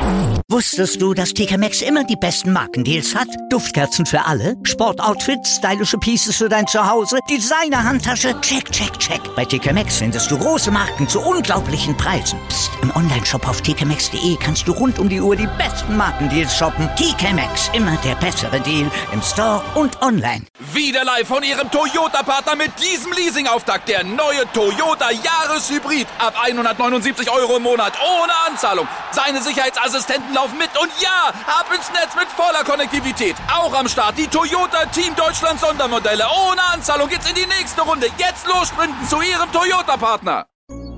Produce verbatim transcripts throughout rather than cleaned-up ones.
Wusstest du, dass T K Maxx immer die besten Markendeals hat? Duftkerzen für alle, Sportoutfits, stylische Pieces für dein Zuhause, Designer-Handtasche, check, check, check. Bei T K Maxx findest du große Marken zu unglaublichen Preisen. Psst. Im Onlineshop auf t k maxx punkt d e kannst du rund um die Uhr die besten Markendeals shoppen. T K Maxx, immer der bessere Deal im Store und online. Wieder live von Ihrem Toyota-Partner mit diesem Leasing-Auftakt. Der neue Toyota Jahreshybrid. Ab hundertneunundsiebzig Euro im Monat. Ohne Anzahlung. Seine Sicherheitsassistenten laufen mit. Und ja, ab ins Netz mit voller Konnektivität. Auch am Start die Toyota Team Deutschland Sondermodelle. Ohne Anzahlung geht's in die nächste Runde. Jetzt los sprinten zu Ihrem Toyota-Partner.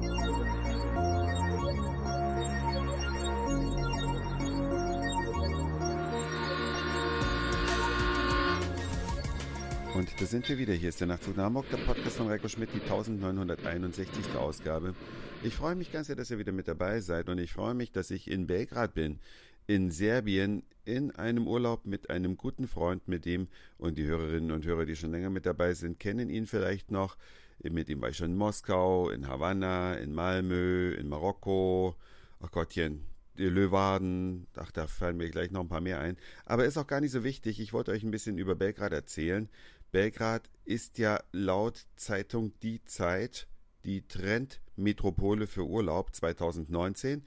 Und da sind wir wieder. Hier ist der Nachtzug nach Hamburg, der Podcast von Reiko Schmidt, die neunzehnhunderteinundsechzigste Ausgabe. Ich freue mich ganz sehr, dass ihr wieder mit dabei seid und ich freue mich, dass ich in Belgrad bin, in Serbien, in einem Urlaub mit einem guten Freund, mit dem, und die Hörerinnen und Hörer, die schon länger mit dabei sind, kennen ihn vielleicht noch. Mit ihm war ich schon in Moskau, in Havanna, in Malmö, in Marokko, ach Gottchen, die Leeuwarden, ach, da fallen mir gleich noch ein paar mehr ein. Aber ist auch gar nicht so wichtig, ich wollte euch ein bisschen über Belgrad erzählen. Belgrad ist ja laut Zeitung Die Zeit die Trendmetropole für Urlaub zweitausendneunzehn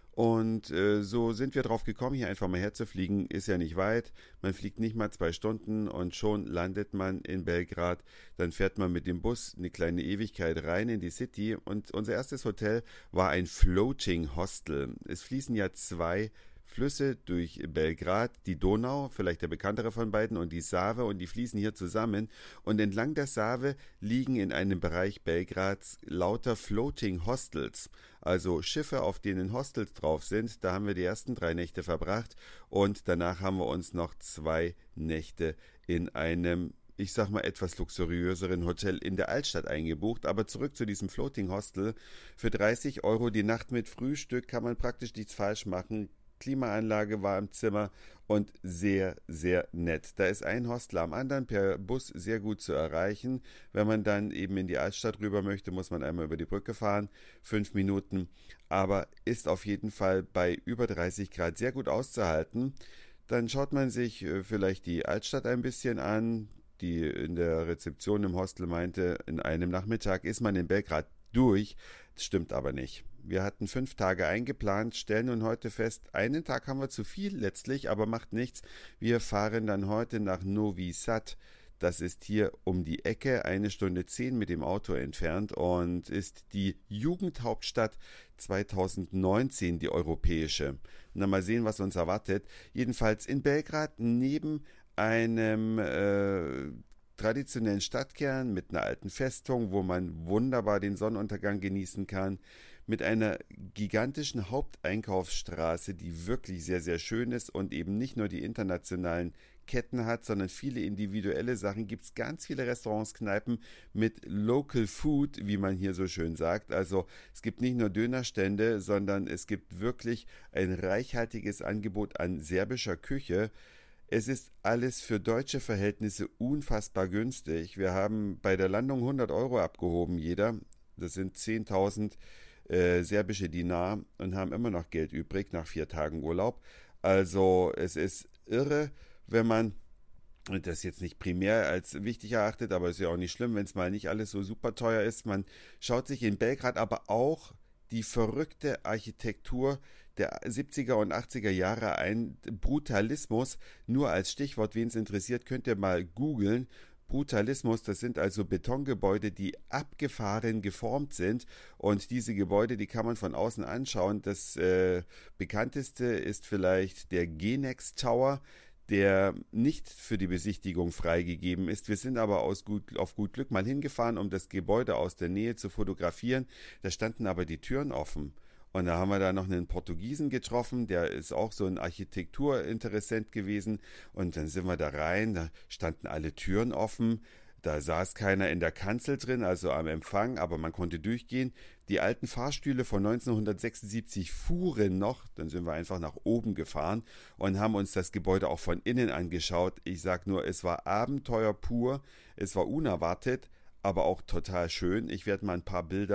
und äh, so sind wir drauf gekommen, hier einfach mal herzufliegen, ist ja nicht weit, man fliegt nicht mal zwei Stunden und schon landet man in Belgrad, dann fährt man mit dem Bus eine kleine Ewigkeit rein in die City und unser erstes Hotel war ein Floating Hostel. Es fließen ja zwei Flüsse durch Belgrad, die Donau, vielleicht der bekanntere von beiden, und die Save, und die fließen hier zusammen. Und entlang der Save liegen in einem Bereich Belgrads lauter Floating Hostels, also Schiffe, auf denen Hostels drauf sind. Da haben wir die ersten drei Nächte verbracht und danach haben wir uns noch zwei Nächte in einem, ich sag mal, etwas luxuriöseren Hotel in der Altstadt eingebucht. Aber zurück zu diesem Floating Hostel. Für dreißig Euro die Nacht mit Frühstück kann man praktisch nichts falsch machen. Klimaanlage war im Zimmer und sehr, sehr nett. Da ist ein Hostel am anderen, per Bus sehr gut zu erreichen. Wenn man dann eben in die Altstadt rüber möchte, muss man einmal über die Brücke fahren, fünf Minuten, aber ist auf jeden Fall bei über dreißig Grad sehr gut auszuhalten. Dann schaut man sich äh, vielleicht die Altstadt ein bisschen an. Die in der Rezeption im Hostel meinte, in einem Nachmittag ist man in Belgrad durch. Das stimmt aber nicht. Wir hatten fünf Tage eingeplant, stellen nun heute fest, einen Tag haben wir zu viel letztlich, aber macht nichts. Wir fahren dann heute nach Novi Sad. Das ist hier um die Ecke, eine Stunde zehn mit dem Auto entfernt und ist die Jugendhauptstadt zweitausendneunzehn, die europäische. Na, mal sehen, was uns erwartet. Jedenfalls in Belgrad neben einem äh, traditionellen Stadtkern mit einer alten Festung, wo man wunderbar den Sonnenuntergang genießen kann, mit einer gigantischen Haupteinkaufsstraße, die wirklich sehr, sehr schön ist und eben nicht nur die internationalen Ketten hat, sondern viele individuelle Sachen. Gibt es ganz viele Restaurants, Kneipen mit Local Food, wie man hier so schön sagt. Also es gibt nicht nur Dönerstände, sondern es gibt wirklich ein reichhaltiges Angebot an serbischer Küche. Es ist alles für deutsche Verhältnisse unfassbar günstig. Wir haben bei der Landung hundert Euro abgehoben, jeder. Das sind zehntausend äh, serbische Dinar und haben immer noch Geld übrig nach vier Tagen Urlaub. Also es ist irre, wenn man das jetzt nicht primär als wichtig erachtet, aber es ist ja auch nicht schlimm, wenn es mal nicht alles so super teuer ist. Man schaut sich in Belgrad aber auch die verrückte Architektur der siebziger und achtziger Jahre ein. Brutalismus, nur als Stichwort, wen es interessiert, könnt ihr mal googeln. Brutalismus, das sind also Betongebäude, die abgefahren geformt sind und diese Gebäude, die kann man von außen anschauen. Das äh, bekannteste ist vielleicht der Genex Tower, der nicht für die Besichtigung freigegeben ist. Wir sind aber aus gut, auf gut Glück mal hingefahren, um das Gebäude aus der Nähe zu fotografieren. Da standen aber die Türen offen. Und da haben wir da noch einen Portugiesen getroffen, der ist auch so ein Architekturinteressent gewesen. Und dann sind wir da rein, da standen alle Türen offen. Da saß keiner in der Kanzel drin, also am Empfang, aber man konnte durchgehen. Die alten Fahrstühle von neunzehnhundertsechsundsiebzig fuhren noch. Dann sind wir einfach nach oben gefahren und haben uns das Gebäude auch von innen angeschaut. Ich sag nur, es war Abenteuer pur, es war unerwartet, aber auch total schön. Ich werde mal ein paar Bilder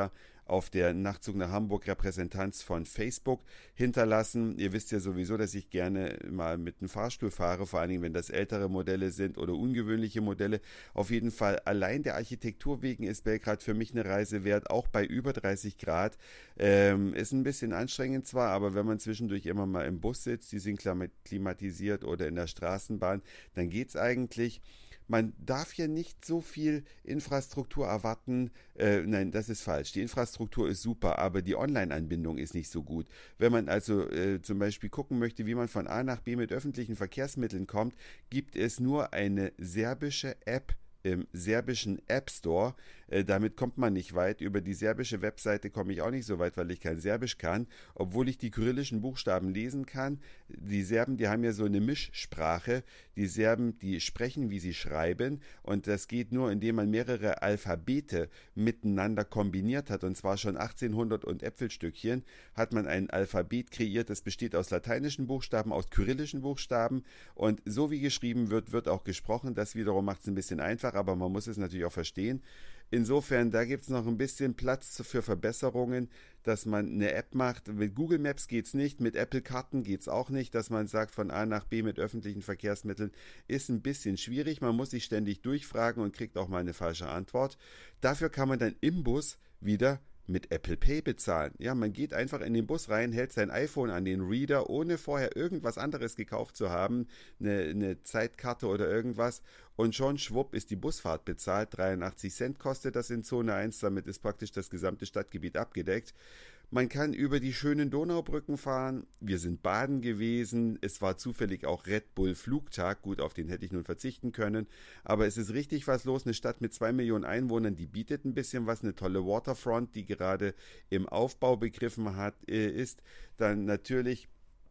auf der Nachtzug nach Hamburg Repräsentanz von Facebook hinterlassen. Ihr wisst ja sowieso, dass ich gerne mal mit einem Fahrstuhl fahre, vor allen Dingen, wenn das ältere Modelle sind oder ungewöhnliche Modelle. Auf jeden Fall, allein der Architektur wegen ist Belgrad für mich eine Reise wert, auch bei über dreißig Grad. Ähm, ist ein bisschen anstrengend zwar, aber wenn man zwischendurch immer mal im Bus sitzt, die sind klimatisiert oder in der Straßenbahn, dann geht's eigentlich. Man darf hier nicht so viel Infrastruktur erwarten. Äh, nein, das ist falsch. Die Infrastruktur ist super, aber die Online-Anbindung ist nicht so gut. Wenn man also äh, zum Beispiel gucken möchte, wie man von A nach B mit öffentlichen Verkehrsmitteln kommt, gibt es nur eine serbische App im serbischen App Store. Äh, damit kommt man nicht weit. Über die serbische Webseite komme ich auch nicht so weit, weil ich kein Serbisch kann, obwohl ich die kyrillischen Buchstaben lesen kann. Die Serben, die haben ja so eine Mischsprache. Die Serben, die sprechen, wie sie schreiben, und das geht nur, indem man mehrere Alphabete miteinander kombiniert hat, und zwar schon achtzehnhundert und Äpfelstückchen hat man ein Alphabet kreiert, das besteht aus lateinischen Buchstaben, aus kyrillischen Buchstaben, und so wie geschrieben wird, wird auch gesprochen. Das wiederum macht es ein bisschen einfach, aber man muss es natürlich auch verstehen. Insofern, da gibt es noch ein bisschen Platz für Verbesserungen, dass man eine App macht. Mit Google Maps geht es nicht, mit Apple Karten geht es auch nicht, dass man sagt, von A nach B mit öffentlichen Verkehrsmitteln ist ein bisschen schwierig. Man muss sich ständig durchfragen und kriegt auch mal eine falsche Antwort. Dafür kann man dann im Bus wieder mit Apple Pay bezahlen. Ja, man geht einfach in den Bus rein, hält sein iPhone an den Reader, ohne vorher irgendwas anderes gekauft zu haben, eine, eine Zeitkarte oder irgendwas, und schon schwupp ist die Busfahrt bezahlt. dreiundachtzig Cent kostet das in Zone eins, damit ist praktisch das gesamte Stadtgebiet abgedeckt. Man kann über die schönen Donaubrücken fahren. Wir sind baden gewesen. Es war zufällig auch Red Bull Flugtag. Gut, auf den hätte ich nun verzichten können. Aber es ist richtig was los. Eine Stadt mit zwei Millionen Einwohnern, die bietet ein bisschen was. Eine tolle Waterfront, die gerade im Aufbau begriffen hat, ist. Dann natürlich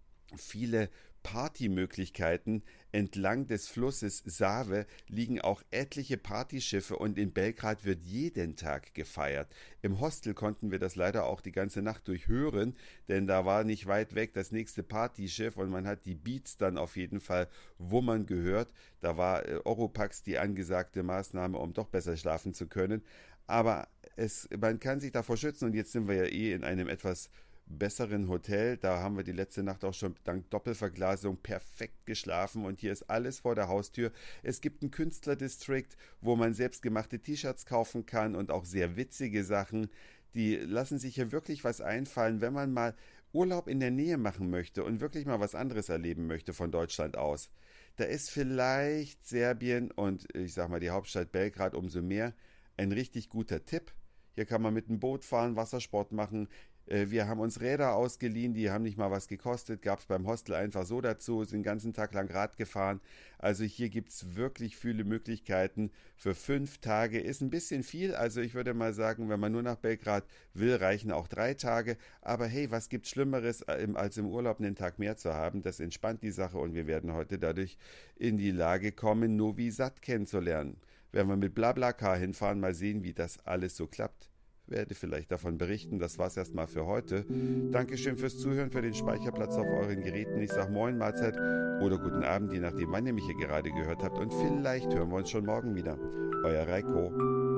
viele Partymöglichkeiten. Entlang des Flusses Save liegen auch etliche Partyschiffe, und in Belgrad wird jeden Tag gefeiert. Im Hostel konnten wir das leider auch die ganze Nacht durch hören, denn da war nicht weit weg das nächste Partyschiff, und man hat die Beats dann auf jeden Fall wummern gehört. Da war äh, Oropax die angesagte Maßnahme, um doch besser schlafen zu können. Aber es, man kann sich davor schützen, und jetzt sind wir ja eh in einem etwas besseren Hotel. Da haben wir die letzte Nacht auch schon dank Doppelverglasung perfekt geschlafen, und hier ist alles vor der Haustür. Es gibt einen Künstlerdistrikt, wo man selbstgemachte T-Shirts kaufen kann und auch sehr witzige Sachen. Die lassen sich hier wirklich was einfallen, wenn man mal Urlaub in der Nähe machen möchte und wirklich mal was anderes erleben möchte von Deutschland aus. Da ist vielleicht Serbien und ich sag mal die Hauptstadt Belgrad umso mehr ein richtig guter Tipp. Hier kann man mit dem Boot fahren, Wassersport machen. Wir haben uns Räder ausgeliehen, die haben nicht mal was gekostet, gab es beim Hostel einfach so dazu, sind den ganzen Tag lang Rad gefahren. Also hier gibt es wirklich viele Möglichkeiten. Für fünf Tage ist ein bisschen viel, also ich würde mal sagen, wenn man nur nach Belgrad will, reichen auch drei Tage. Aber hey, was gibt's Schlimmeres, als im Urlaub einen Tag mehr zu haben? Das entspannt die Sache, und wir werden heute dadurch in die Lage kommen, Novi Sad kennenzulernen. Werden wir mit BlaBlaCar hinfahren, mal sehen, wie das alles so klappt. Werde vielleicht davon berichten. Das war's erstmal für heute. Dankeschön fürs Zuhören, für den Speicherplatz auf euren Geräten. Ich sag Moin, Mahlzeit oder guten Abend, je nachdem, wann ihr mich hier gerade gehört habt. Und vielleicht hören wir uns schon morgen wieder. Euer Reiko.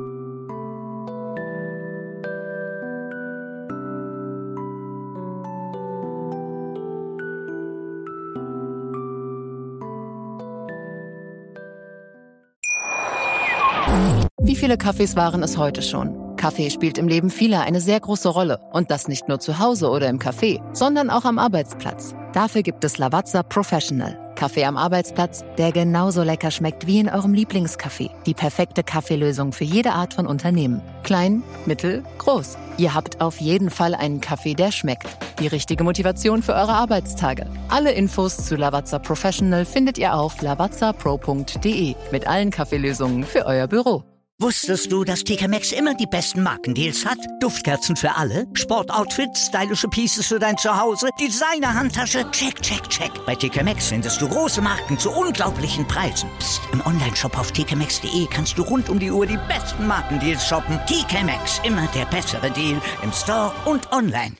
Wie viele Kaffees waren es heute schon? Kaffee spielt im Leben vieler eine sehr große Rolle. Und das nicht nur zu Hause oder im Café, sondern auch am Arbeitsplatz. Dafür gibt es Lavazza Professional. Kaffee am Arbeitsplatz, der genauso lecker schmeckt wie in eurem Lieblingscafé. Die perfekte Kaffeelösung für jede Art von Unternehmen. Klein, mittel, groß. Ihr habt auf jeden Fall einen Kaffee, der schmeckt. Die richtige Motivation für eure Arbeitstage. Alle Infos zu Lavazza Professional findet ihr auf lavazza pro punkt de mit allen Kaffeelösungen für euer Büro. Wusstest du, dass T K Maxx immer die besten Markendeals hat? Duftkerzen für alle, Sportoutfits, stylische Pieces für dein Zuhause, Designer-Handtasche, check, check, check. Bei T K Maxx findest du große Marken zu unglaublichen Preisen. Psst. Im Onlineshop auf t k maxx punkt de kannst du rund um die Uhr die besten Markendeals shoppen. T K Maxx, immer der bessere Deal im Store und online.